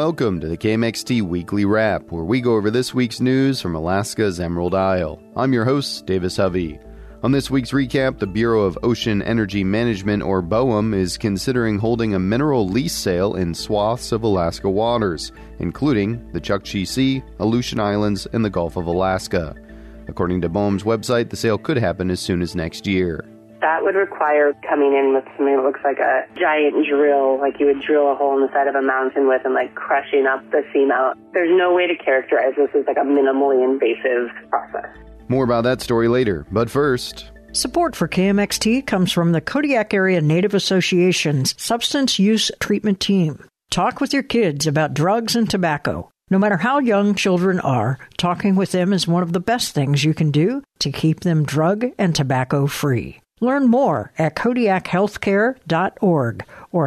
welcome to the KMXT Weekly Wrap, where we go over this week's news from Alaska's Emerald Isle. I'm your host, Davis Hovey. On this week's recap, the Bureau of Ocean Energy Management, or BOEM, is considering holding a mineral lease sale in swaths of Alaska waters, including the Chukchi Sea, Aleutian Islands, and the Gulf of Alaska. According to BOEM's website, the sale could happen as soon as next year. That would require coming in with something that looks like a giant drill, like you would drill a hole in the side of a mountain with and like crushing up the seamount. There's no way to characterize this as like a minimally invasive process. More about that story later, but first... Support for KMXT comes from the Kodiak Area Native Association's Substance Use Treatment Team. Talk with your kids about drugs and tobacco. No matter how young children are, talking with them is one of the best things you can do to keep them drug and tobacco free. Learn more at kodiakhealthcare.org or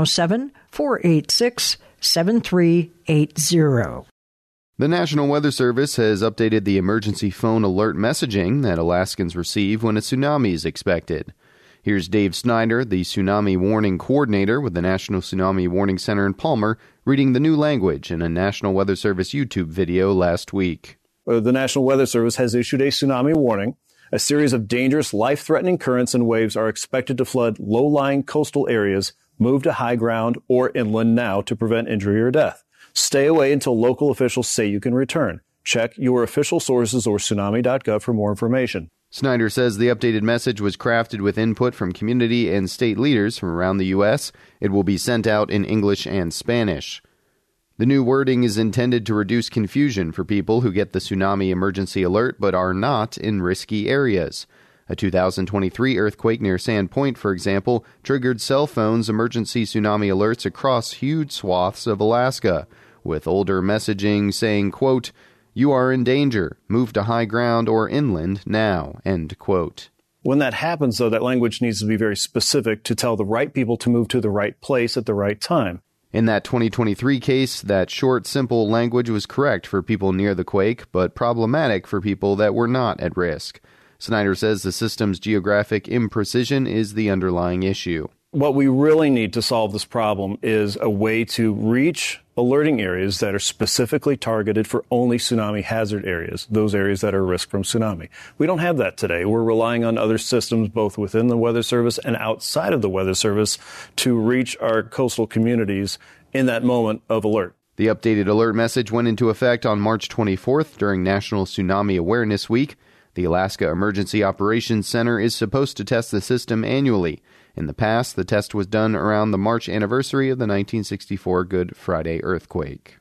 907-486-7380. The National Weather Service has updated the emergency phone alert messaging that Alaskans receive when a tsunami is expected. Here's Dave Snyder, the Tsunami Warning Coordinator with the National Tsunami Warning Center in Palmer, reading the new language in a National Weather Service YouTube video last week. The National Weather Service has issued a tsunami warning. A series of dangerous, life-threatening currents and waves are expected to flood low-lying coastal areas. Move to high ground or inland now to prevent injury or death. Stay away until local officials say you can return. Check your official sources or tsunami.gov for more information. Snyder says the updated message was crafted with input from community and state leaders from around the U.S. It will be sent out in English and Spanish. The new wording is intended to reduce confusion for people who get the tsunami emergency alert but are not in risky areas. A 2023 earthquake near Sand Point, for example, triggered cell phones' emergency tsunami alerts across huge swaths of Alaska, with older messaging saying, quote, "You are in danger. Move to high ground or inland now," end quote. When that happens, though, that language needs to be very specific to tell the right people to move to the right place at the right time. In that 2023 case, that short, simple language was correct for people near the quake, but problematic for people that were not at risk. Snyder says the system's geographic imprecision is the underlying issue. What we really need to solve this problem is a way to reach alerting areas that are specifically targeted for only tsunami hazard areas, those areas that are at risk from tsunami. We don't have that today. We're relying on other systems, both within the Weather Service and outside of the Weather Service, to reach our coastal communities in that moment of alert. The updated alert message went into effect on March 24th during National Tsunami Awareness Week. The Alaska Emergency Operations Center is supposed to test the system annually. In the past, the test was done around the March anniversary of the 1964 Good Friday earthquake.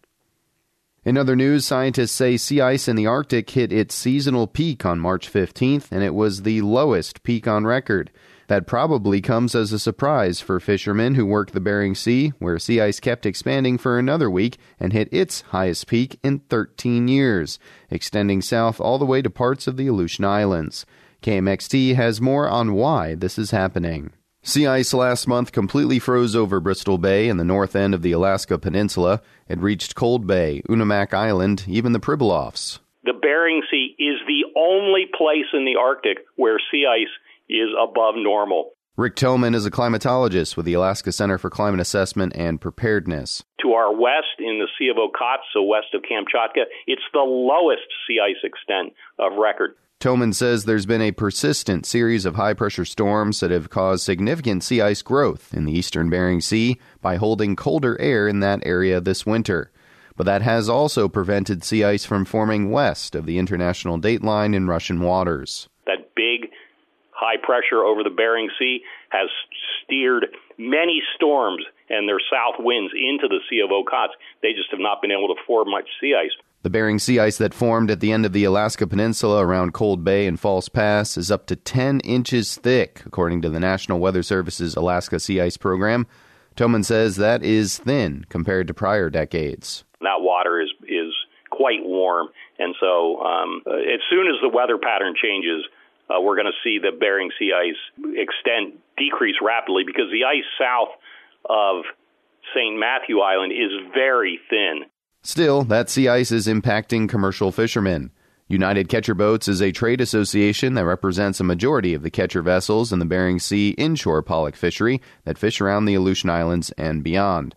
In other news, scientists say sea ice in the Arctic hit its seasonal peak on March 15th, and it was the lowest peak on record. That probably comes as a surprise for fishermen who work the Bering Sea, where sea ice kept expanding for another week and hit its highest peak in 13 years, extending south all the way to parts of the Aleutian Islands. KMXT has more on why this is happening. Sea ice last month completely froze over Bristol Bay and the north end of the Alaska Peninsula. It reached Cold Bay, Unamak Island, even the Pribilofs. The Bering Sea is the only place in the Arctic where sea ice is above normal. Rick Toman is a climatologist with the Alaska Center for Climate Assessment and Preparedness. To our west, in the Sea of Okhotsk, so west of Kamchatka, it's the lowest sea ice extent of record. Toman says there's been a persistent series of high-pressure storms that have caused significant sea ice growth in the eastern Bering Sea by holding colder air in that area this winter. But that has also prevented sea ice from forming west of the international dateline in Russian waters. That big high pressure over the Bering Sea has steered many storms and their south winds into the Sea of Okhotsk. They just have not been able to form much sea ice. The Bering Sea ice that formed at the end of the Alaska Peninsula around Cold Bay and False Pass is up to 10 inches thick, according to the National Weather Service's Alaska Sea Ice Program. Toman says that is thin compared to prior decades. That water is quite warm, and so as soon as the weather pattern changes, we're going to see the Bering Sea ice decrease rapidly because the ice south of St. Matthew Island is very thin. Still, that sea ice is impacting commercial fishermen. United Catcher Boats is a trade association that represents a majority of the catcher vessels in the Bering Sea inshore pollock fishery that fish around the Aleutian Islands and beyond.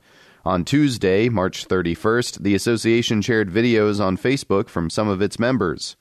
On Tuesday, March 31st, the association shared videos on Facebook from some of its members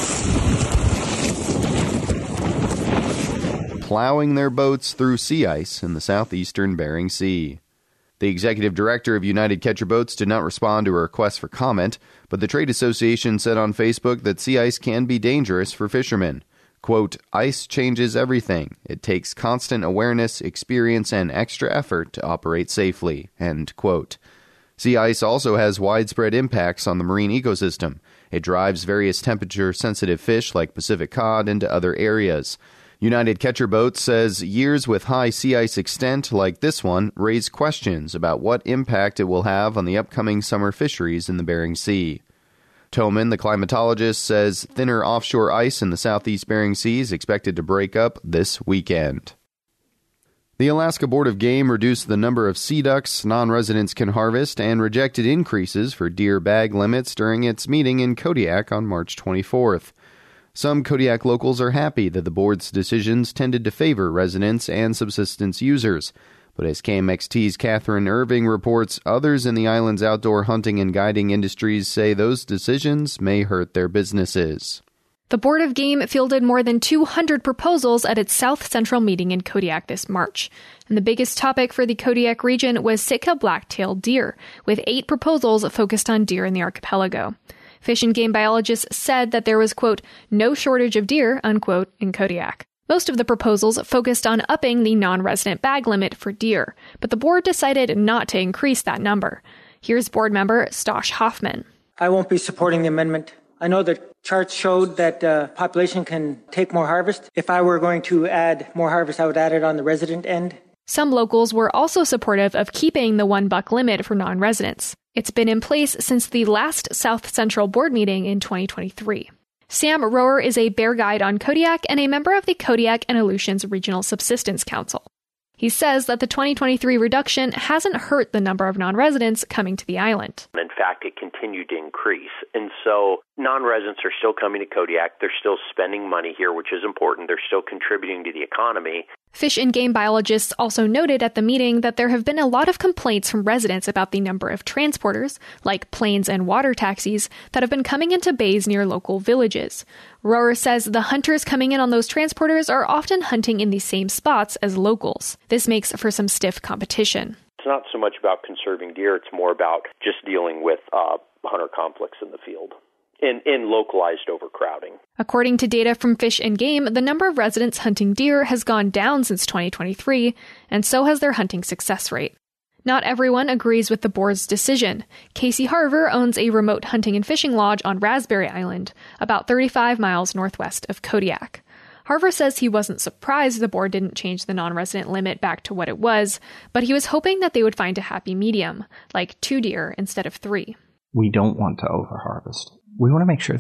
plowing their boats through sea ice in the southeastern Bering Sea. The executive director of United Catcher Boats did not respond to a request for comment, but the trade association said on Facebook that sea ice can be dangerous for fishermen. Quote, ice changes everything. It takes constant awareness, experience, and extra effort to operate safely. End quote. Sea ice also has widespread impacts on the marine ecosystem. It drives various temperature-sensitive fish like Pacific cod into other areas. United Catcher Boats says years with high sea ice extent like this one raise questions about what impact it will have on the upcoming summer fisheries in the Bering Sea. Toman, the climatologist, says thinner offshore ice in the southeast Bering Sea is expected to break up this weekend. The Alaska Board of Game reduced the number of sea ducks non-residents can harvest and rejected increases for deer bag limits during its meeting in Kodiak on March 24th. Some Kodiak locals are happy that the board's decisions tended to favor residents and subsistence users. But as KMXT's Catherine Irving reports, others in the island's outdoor hunting and guiding industries say those decisions may hurt their businesses. The Board of Game fielded more than 200 proposals at its South Central meeting in Kodiak this March. And the biggest topic for the Kodiak region was Sitka black-tailed deer, with 8 proposals focused on deer in the archipelago. Fish and game biologists said that there was, quote, no shortage of deer, unquote, in Kodiak. Most of the proposals focused on upping the non-resident bag limit for deer, but the board decided not to increase that number. Here's board member Stosh Hoffman. I won't be supporting the amendment. I know that charts showed that population can take more harvest. If I were going to add more harvest, I would add it on the resident end. Some locals were also supportive of keeping the 1 buck limit for non-residents. It's been in place since the last South Central board meeting in 2023. Sam Rower is a bear guide on Kodiak and a member of the Kodiak and Aleutians Regional Subsistence Council. He says that the 2023 reduction hasn't hurt the number of non-residents coming to the island. In fact, it continued to increase. And so non-residents are still coming to Kodiak. They're still spending money here, which is important. They're still contributing to the economy. Fish and game biologists also noted at the meeting that there have been a lot of complaints from residents about the number of transporters, like planes and water taxis, that have been coming into bays near local villages. Rower says the hunters coming in on those transporters are often hunting in the same spots as locals. This makes for some stiff competition. It's not so much about conserving deer. It's more about just dealing with hunter conflicts in the field. In localized overcrowding. According to data from Fish and Game, the number of residents hunting deer has gone down since 2023, and so has their hunting success rate. Not everyone agrees with the board's decision. Casey Harver owns a remote hunting and fishing lodge on Raspberry Island, about 35 miles northwest of Kodiak. Harver says he wasn't surprised the board didn't change the non-resident limit back to what it was, but he was hoping that they would find a happy medium, like 2 deer instead of 3. We don't want to overharvest. We want to make sure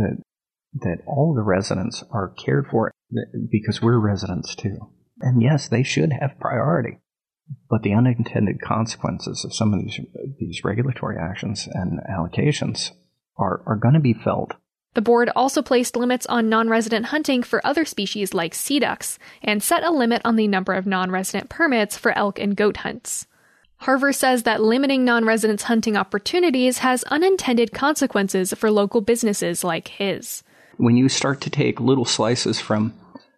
that all the residents are cared for because we're residents too. And yes, they should have priority. But the unintended consequences of some of these regulatory actions and allocations are going to be felt. The board also placed limits on non-resident hunting for other species like sea ducks and set a limit on the number of non-resident permits for elk and goat hunts. Harver says that limiting non-residents' hunting opportunities has unintended consequences for local businesses like his. When you start to take little slices from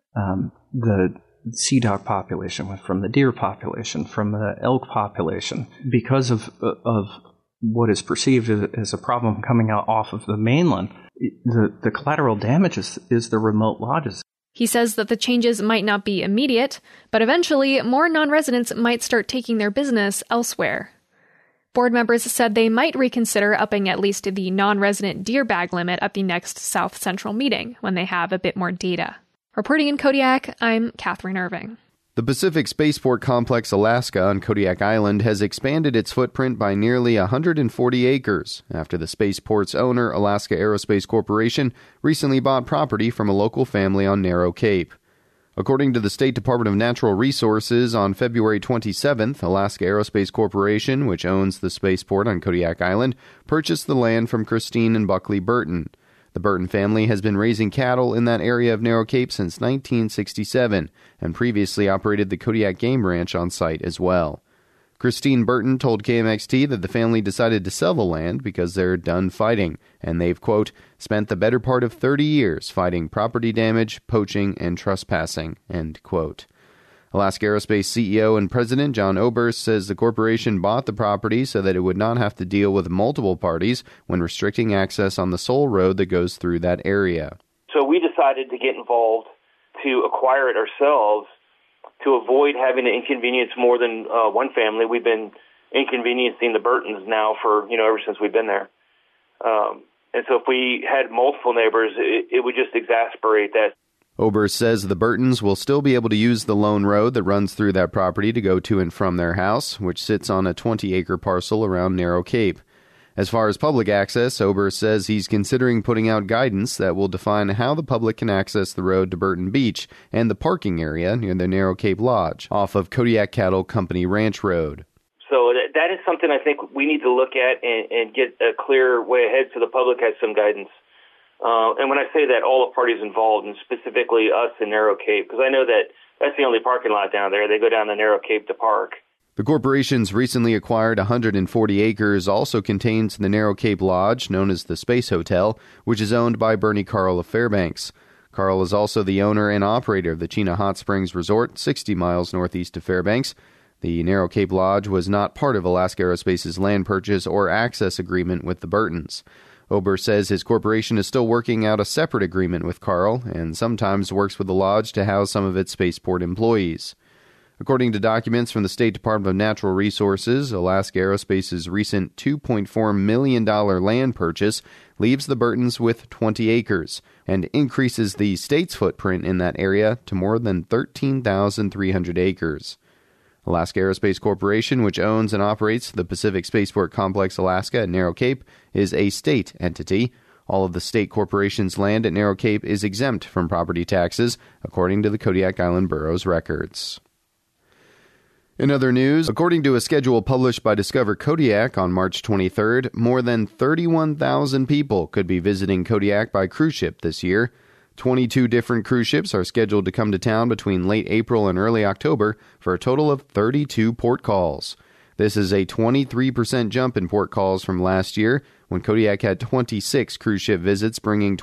the sea duck population, from the deer population, from the elk population, because of what is perceived as a problem coming out off of the mainland, the collateral damage is the remote lodges. He says that the changes might not be immediate, but eventually more non-residents might start taking their business elsewhere. Board members said they might reconsider upping at least the non-resident deer bag limit at the next South Central meeting when they have a bit more data. Reporting in Kodiak, I'm Catherine Irving. The Pacific Spaceport Complex Alaska on Kodiak Island has expanded its footprint by nearly 140 acres after the spaceport's owner, Alaska Aerospace Corporation, recently bought property from a local family on Narrow Cape. According to the State Department of Natural Resources, on February 27th, Alaska Aerospace Corporation, which owns the spaceport on Kodiak Island, purchased the land from Christine and Buckley Burton. The Burton family has been raising cattle in that area of Narrow Cape since 1967 and previously operated the Kodiak Game Ranch on site as well. Christine Burton told KMXT that the family decided to sell the land because they're done fighting, and they've, quote, spent the better part of 30 years fighting property damage, poaching, and trespassing, end quote. Alaska Aerospace CEO and President John Oberst says the corporation bought the property so that it would not have to deal with multiple parties when restricting access on the sole road that goes through that area. So we decided to get involved to acquire it ourselves to avoid having to inconvenience more than one family. We've been inconveniencing the Burtons now for, ever since we've been there. And so if we had multiple neighbors, it would just exasperate that. Oberst says the Burtons will still be able to use the lone road that runs through that property to go to and from their house, which sits on a 20-acre parcel around Narrow Cape. As far as public access, Oberst says he's considering putting out guidance that will define how the public can access the road to Burton Beach and the parking area near the Narrow Cape Lodge off of Kodiak Cattle Company Ranch Road. So that is something I think we need to look at and get a clear way ahead so the public has some guidance. And when I say that, all the parties involved, and specifically us in Narrow Cape, because I know that's the only parking lot down there. They go down to Narrow Cape to park. The corporation's recently acquired 140 acres also contains the Narrow Cape Lodge, known as the Space Hotel, which is owned by Bernie Carl of Fairbanks. Carl is also the owner and operator of the Chena Hot Springs Resort, 60 miles northeast of Fairbanks. The Narrow Cape Lodge was not part of Alaska Aerospace's land purchase or access agreement with the Burtons. Oberst says his corporation is still working out a separate agreement with Carl and sometimes works with the lodge to house some of its spaceport employees. According to documents from the State Department of Natural Resources, Alaska Aerospace's recent $2.4 million land purchase leaves the Burtons with 20 acres and increases the state's footprint in that area to more than 13,300 acres. Alaska Aerospace Corporation, which owns and operates the Pacific Spaceport Complex Alaska at Narrow Cape, is a state entity. All of the state corporation's land at Narrow Cape is exempt from property taxes, according to the Kodiak Island Borough's records. In other news, according to a schedule published by Discover Kodiak on March 23rd, more than 31,000 people could be visiting Kodiak by cruise ship this year. 22 different cruise ships are scheduled to come to town between late April and early October for a total of 32 port calls. This is a 23% jump in port calls from last year, when Kodiak had 26 cruise ship visits, bringing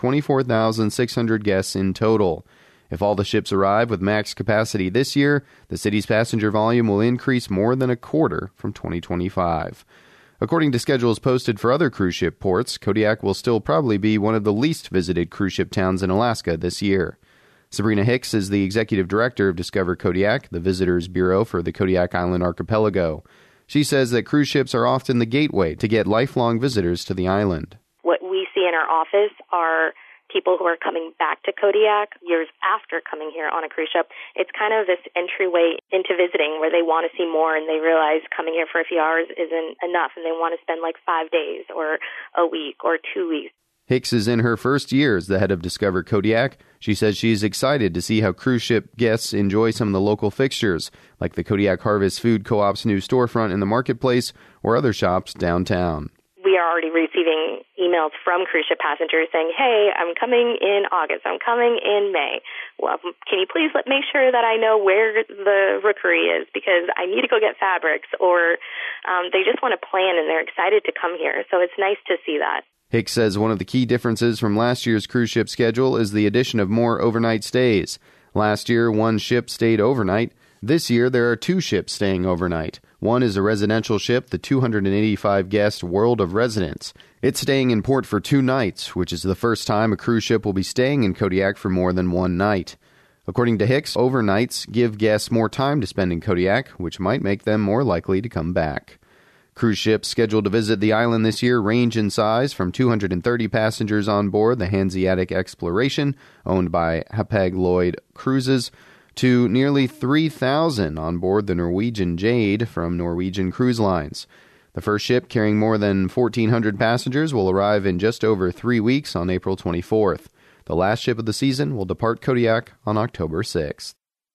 24,600 guests in total. If all the ships arrive with max capacity this year, the city's passenger volume will increase more than a quarter from 2025. According to schedules posted for other cruise ship ports, Kodiak will still probably be one of the least visited cruise ship towns in Alaska this year. Sabrina Hicks is the executive director of Discover Kodiak, the visitors bureau for the Kodiak Island archipelago. She says that cruise ships are often the gateway to get lifelong visitors to the island. What we see in our office are people who are coming back to Kodiak years after coming here on a cruise ship. It's kind of this entryway into visiting where they want to see more and they realize coming here for a few hours isn't enough and they want to spend like 5 days or a week or 2 weeks. Hicks is in her first year as the head of Discover Kodiak. She says she's excited to see how cruise ship guests enjoy some of the local fixtures, like the Kodiak Harvest Food Co-op's new storefront in the marketplace or other shops downtown. We are already receiving emails from cruise ship passengers saying, hey, I'm coming in August, I'm coming in May. Well, can you please make sure that I know where the rookery is because I need to go get fabrics, or they just want to plan and they're excited to come here. So it's nice to see that. Hicks says one of the key differences from last year's cruise ship schedule is the addition of more overnight stays. Last year, one ship stayed overnight. This year, there are 2 ships staying overnight. One is a residential ship, the 285-guest World of Residence. It's staying in port for 2 nights, which is the first time a cruise ship will be staying in Kodiak for more than 1 night. According to Hicks, overnights give guests more time to spend in Kodiak, which might make them more likely to come back. Cruise ships scheduled to visit the island this year range in size from 230 passengers on board the Hanseatic Exploration, owned by Hapag-Lloyd Cruises, to nearly 3,000 on board the Norwegian Jade from Norwegian Cruise Lines. The first ship, carrying more than 1,400 passengers, will arrive in just over 3 weeks on April 24th. The last ship of the season will depart Kodiak on October 6th.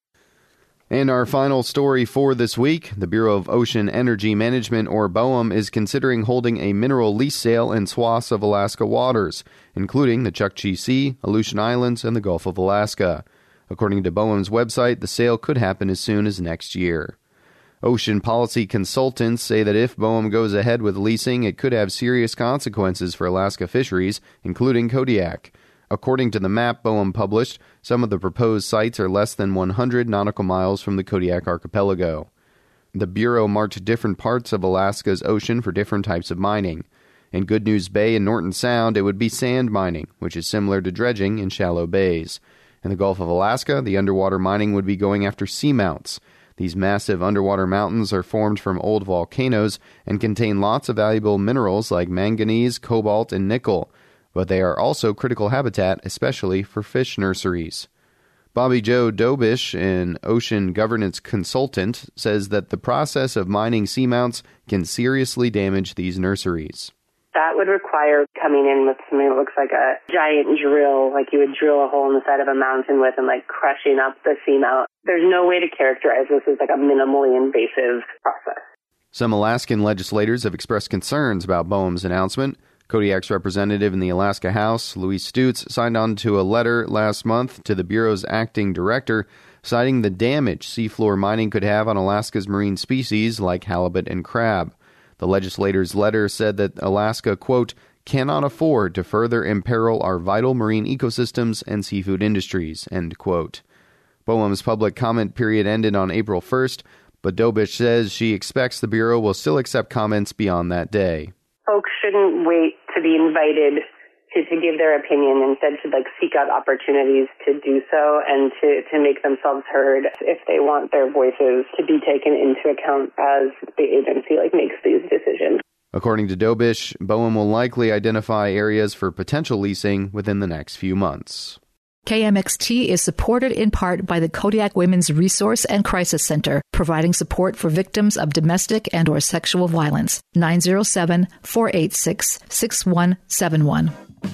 And our final story for this week, the Bureau of Ocean Energy Management, or BOEM, is considering holding a mineral lease sale in swaths of Alaska waters, including the Chukchi Sea, Aleutian Islands, and the Gulf of Alaska. According to BOEM's website, the sale could happen as soon as next year. Ocean policy consultants say that if BOEM goes ahead with leasing, it could have serious consequences for Alaska fisheries, including Kodiak. According to the map BOEM published, some of the proposed sites are less than 100 nautical miles from the Kodiak archipelago. The Bureau marked different parts of Alaska's ocean for different types of mining. In Good News Bay and Norton Sound, it would be sand mining, which is similar to dredging in shallow bays. In the Gulf of Alaska, the underwater mining would be going after seamounts. These massive underwater mountains are formed from old volcanoes and contain lots of valuable minerals like manganese, cobalt, and nickel, but they are also critical habitat, especially for fish nurseries. Bobby Joe Dobish, an ocean governance consultant, says that the process of mining seamounts can seriously damage these nurseries. That would require coming in with something that looks like a giant drill, like you would drill a hole in the side of a mountain with and like crushing up the seamount. There's no way to characterize this as like a minimally invasive process. Some Alaskan legislators have expressed concerns about BOEM's announcement. Kodiak's representative in the Alaska House, Louis Stutz, signed on to a letter last month to the Bureau's acting director, citing the damage seafloor mining could have on Alaska's marine species like halibut and crab. The legislator's letter said that Alaska, quote, cannot afford to further imperil our vital marine ecosystems and seafood industries, end quote. BOEM's public comment period ended on April 1st, but Dobish says she expects the Bureau will still accept comments beyond that day. Folks shouldn't wait to be invited to give their opinion, instead to like seek out opportunities to do so and to make themselves heard if they want their voices to be taken into account as the agency like makes these decisions. According to Dobish, BOEM will likely identify areas for potential leasing within the next few months. KMXT is supported in part by the Kodiak Women's Resource and Crisis Center, providing support for victims of domestic and or sexual violence. 907-486-6171.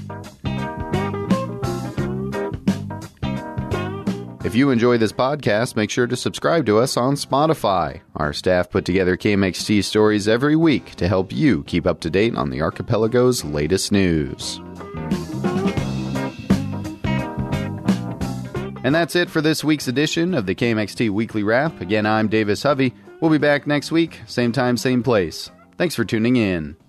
If you enjoy this podcast, make sure to subscribe to us on Spotify. Our staff put together KMXT stories every week to help you keep up to date on the archipelago's latest news. And that's it for this week's edition of the KMXT Weekly Wrap. Again, I'm Davis Hovey. We'll be back next week, same time, same place. Thanks for tuning in.